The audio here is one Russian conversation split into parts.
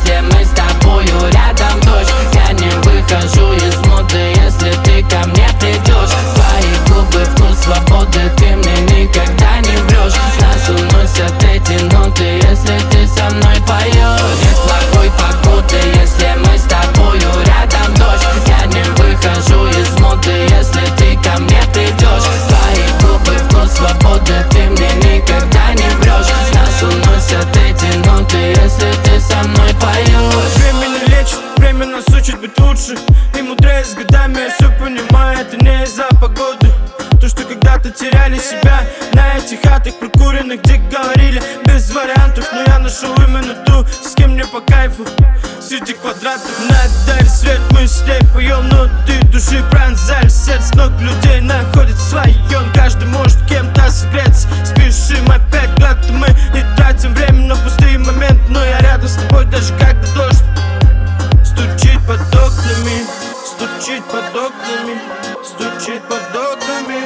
если мы с тобою рядом, дождь. Я не выхожу из моды, если ты ко мне придешь. Твои губы, вкус свободы, ты мне никогда не врешь. Нас уносят эти ноты, если ты со мной поешь. Нет плохой погоды, если мы с тобою рядом, дождь. Я не выхожу из моды, если ты ко мне придешь. Твои губы, вкус свободы, ты мне никогда не врешь. Нас уносят эти ноты, если ты со мной поешь. Время не лечит, время нас учит быть лучше и мудрее с годами. Я все понимаю, это не из-за погоды. То, что когда-то теряли себя на этих хатах прокуренных, где говорили без вариантов. Но я нашел именно ту, с кем мне по кайфу. Среди квадратов надарь свет мыслей, поем ноты души, пронзали сердце. Много людей находит в своем, каждый может кем-то согреться. Спешим опять куда-то мы и тратим время на пустые моменты. Но я рядом с тобой, даже когда дождь стучит под окнами, стучит под окнами, стучит под окнами,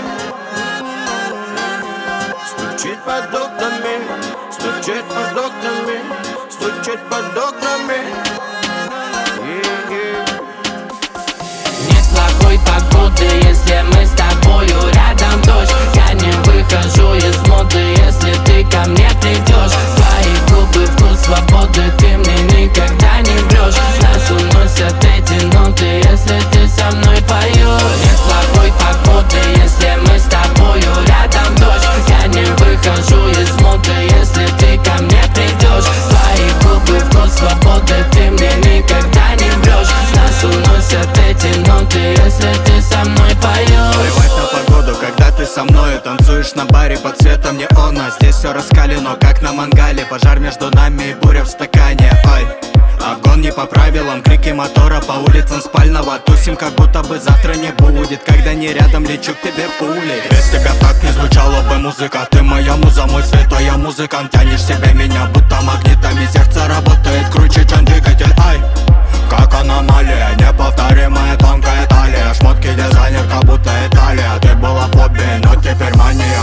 стучит под окнами, стучит под окнами, стучит под окнами. Нет плохой погоды, если мы с тобою рядом, дождь. Я не выхожу из моды, если ты ко мне придешь. Твои губы, вкус свободы, ты мне никогда не врешь. Нас уносят эти ноты, если ты со мной поешь. Нет плохой погоды, если мы с тобою рядом, дождь. Я не выхожу из моды, если ты ко мне придешь. Твои губы, вкус свободы, ты мне никогда не врешь. Нас уносят эти ноты, если ты со мной поешь. Плевать на погоду, когда ты со мной танцуешь на баре под светом неона. Здесь все раскалено, как на мангале. Пожар между нами и буря в стакане. Ой, обгон не по правилам, крики мотора по улицам спального. Тусим, как будто бы завтра не будет. Когда не рядом, лечу к тебе пули. Без тебя так не звучала бы музыка. Ты моя муза, мой святой, я музыкант. Тянешь себе меня, будто магнитами. Сердце работает круче, чем двигатель. Ай, как аномалия, неповторимая тонкая талия. Шмотки дизайнер, как будто Италия. Ты была фобией, но теперь мания.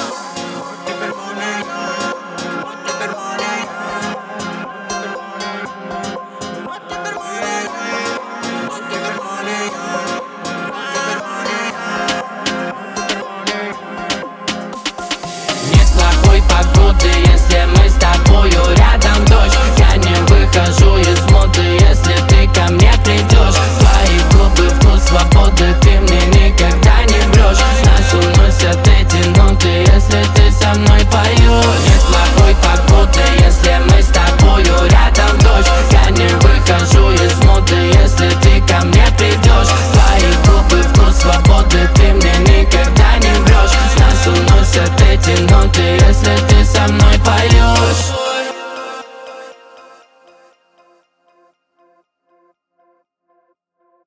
Нет плохой погоды, если мы с тобою рядом, дождь. Я не выхожу из моды, если ты ко мне придешь. Твои губы, вкус свободы, ты мне